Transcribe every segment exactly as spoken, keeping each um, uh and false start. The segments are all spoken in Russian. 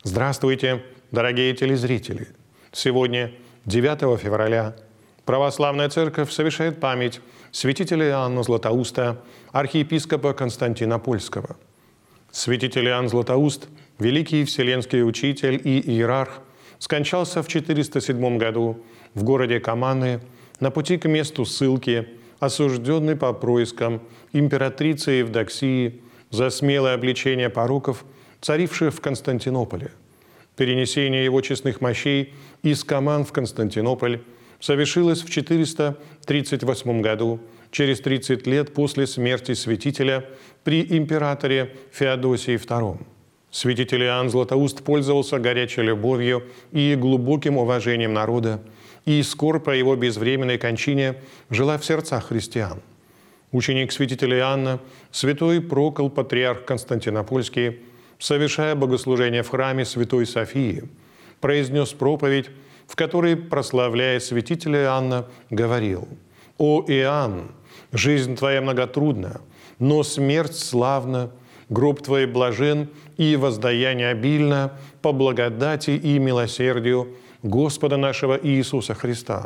Здравствуйте, дорогие телезрители! Сегодня, девятого февраля, Православная Церковь совершает память святителя Иоанна Златоуста, архиепископа Константинопольского. Святитель Иоанн Златоуст, великий вселенский учитель и иерарх, скончался в четыреста седьмом году в городе Каманы на пути к месту ссылки, осужденный по проискам императрицы Евдоксии за смелое обличение пороков, царивших в Константинополе. Перенесение его честных мощей из Каман в Константинополь совершилось в четыреста тридцать восьмом году, через тридцать лет после смерти святителя при императоре Феодосии втором. Святитель Иоанн Златоуст пользовался горячей любовью и глубоким уважением народа, и скорбь по его безвременной кончине жила в сердцах христиан. Ученик святителя Иоанна, святой Прокол, патриарх Константинопольский, совершая богослужение в храме Святой Софии, произнес проповедь, в которой, прославляя святителя Иоанна, говорил: «О Иоанн, жизнь твоя многотрудна, но смерть славна, гроб твой блажен и воздаяние обильно по благодати и милосердию Господа нашего Иисуса Христа.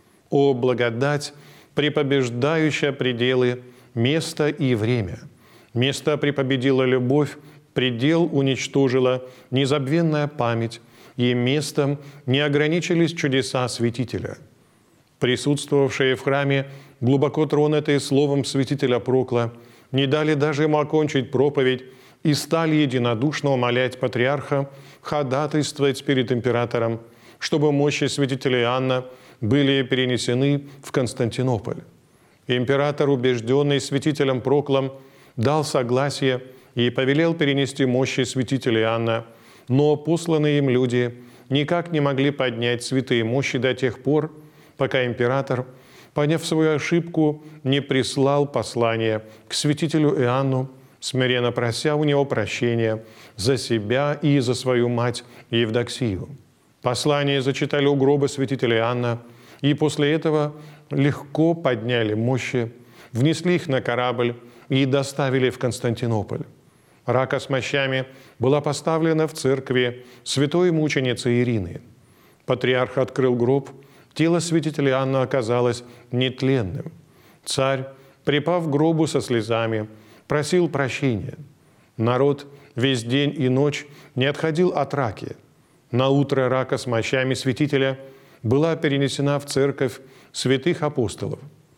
О благодать, препобеждающая пределы, место и время! Место препобедила любовь, предел уничтожила незабвенная память, и местом не ограничились чудеса святителя». Присутствовавшие в храме, глубоко тронутые словом святителя Прокла, не дали даже ему окончить проповедь и стали единодушно умолять патриарха ходатайствовать перед императором, чтобы мощи святителя Иоанна были перенесены в Константинополь. Император, убежденный святителем Проклом, дал согласие и повелел перенести мощи святителя Иоанна, но посланные им люди никак не могли поднять святые мощи до тех пор, пока император, поняв свою ошибку, не прислал послание к святителю Иоанну, смиренно прося у него прощения за себя и за свою мать Евдоксию. Послание зачитали у гроба святителя Иоанна, и после этого легко подняли мощи, внесли их на корабль и доставили в Константинополь. Рака с мощами была поставлена в церкви святой мученицы Ирины. Патриарх открыл гроб, тело святителя Иоанна оказалось нетленным. Царь, припав к гробу со слезами, просил прощения. Народ весь день и ночь не отходил от раки. Наутро рака с мощами святителя была перенесена в церковь святых апостолов.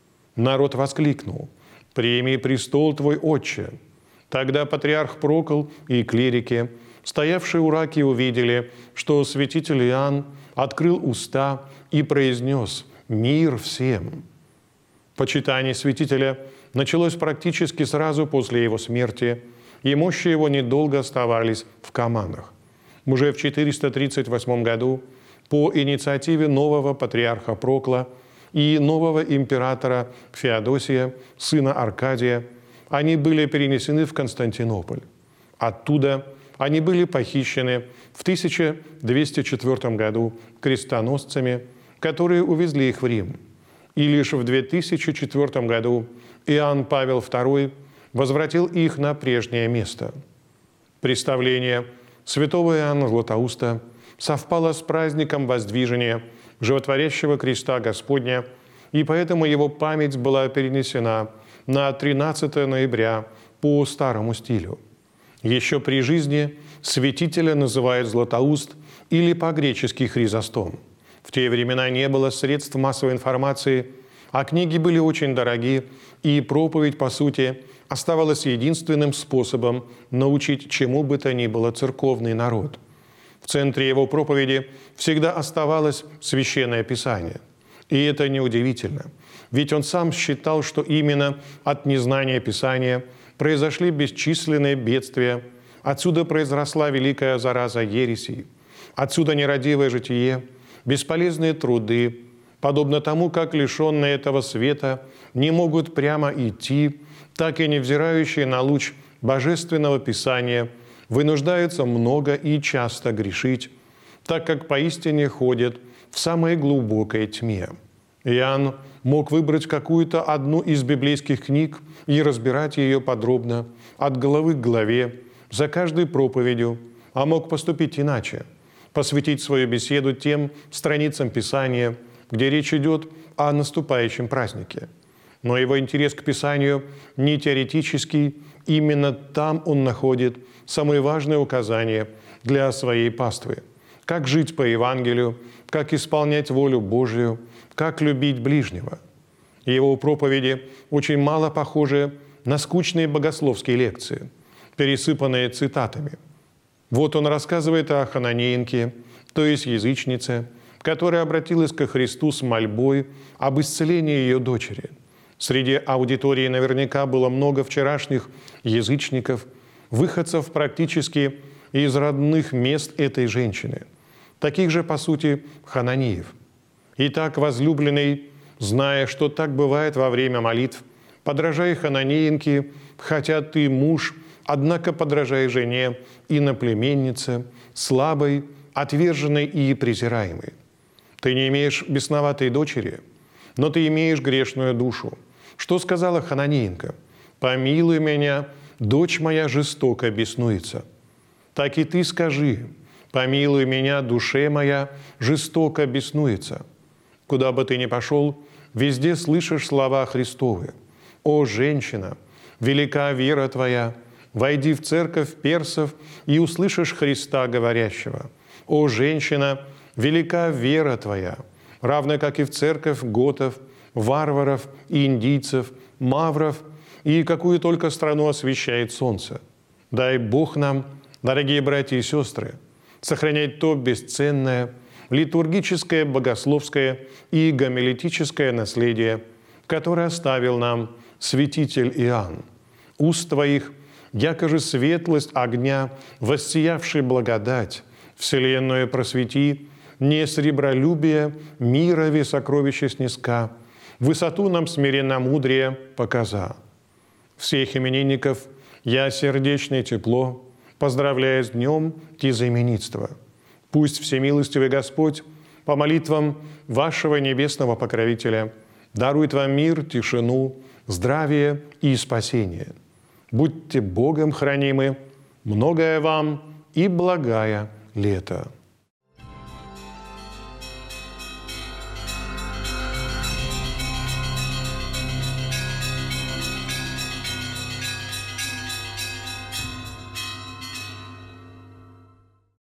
Народ воскликнул: «Прими престол твой, Отче!» Тогда патриарх Прокол и клирики, стоявшие у раки, увидели, что святитель Иоанн открыл уста и произнес: «Мир всем!». Почитание святителя началось практически сразу после его смерти, и мощи его недолго оставались в Каманах. Уже в четыреста тридцать восьмом году по инициативе нового патриарха Прокла и нового императора Феодосия, сына Аркадия, они были перенесены в Константинополь. Оттуда они были похищены в тысяча двести четвёртом году крестоносцами, которые увезли их в Рим. И лишь в две тысячи четвёртом году Иоанн Павел второй возвратил их на прежнее место. Представление святого Иоанна Златоуста совпало с праздником воздвижения животворящего креста Господня, и поэтому его память была перенесена на тринадцатое ноября по старому стилю. Еще при жизни святителя называют Златоуст или по-гречески Хризостом. В те времена не было средств массовой информации, а книги были очень дороги, и проповедь, по сути, оставалась единственным способом научить чему бы то ни было церковный народ. В центре его проповеди всегда оставалось Священное Писание. И это неудивительно, ведь он сам считал, что именно от незнания Писания произошли бесчисленные бедствия, отсюда произросла великая зараза ересей, отсюда нерадивое житие, бесполезные труды, подобно тому, как лишенные этого света не могут прямо идти, так и невзирающие на луч Божественного Писания вынуждаются много и часто грешить, так как поистине ходят в самой глубокой тьме. Иоанн мог выбрать какую-то одну из библейских книг и разбирать ее подробно, от главы к главе, за каждой проповедью, а мог поступить иначе, посвятить свою беседу тем страницам Писания, где речь идет о наступающем празднике. Но его интерес к Писанию не теоретический, именно там он находит самые важные указания для своей паствы. Как жить по Евангелию, как исполнять волю Божию, как любить ближнего. Его проповеди очень мало похожи на скучные богословские лекции, пересыпанные цитатами. Вот он рассказывает о хананеенке, то есть язычнице, которая обратилась ко Христу с мольбой об исцелении ее дочери. Среди аудитории наверняка было много вчерашних язычников, выходцев практически из родных мест этой женщины, таких же, по сути, хананеев. Итак, возлюбленный, зная, что так бывает во время молитв, подражай хананеенке, хотя ты муж, однако подражай жене, иноплеменнице, слабой, отверженной и презираемой. Ты не имеешь бесноватой дочери, но ты имеешь грешную душу. Что сказала хананеенка? «Помилуй меня, дочь моя жестоко беснуется». Так и ты скажи: «Помилуй меня, душе моя жестоко беснуется». Куда бы ты ни пошел, везде слышишь слова Христовы. «О, женщина, велика вера твоя, войди в церковь персов и услышишь Христа говорящего. О, женщина, велика вера твоя, равно как и в церковь готов, варваров и индийцев, мавров и какую только страну освещает солнце. Дай Бог нам, дорогие братья и сестры, сохранять то бесценное, литургическое, богословское и гомилетическое наследие, которое оставил нам святитель Иоанн. Уст твоих, якоже светлость огня, воссиявший благодать, вселенную просвети, не сребролюбие, мирови сокровища снизка, высоту нам смиренно-мудрее показа. Всех именинников я сердечно и тепло поздравляю с днем тезаименитства. Пусть всемилостивый Господь по молитвам вашего небесного покровителя дарует вам мир, тишину, здравие и спасение. Будьте Богом хранимы, многое вам и благая лето.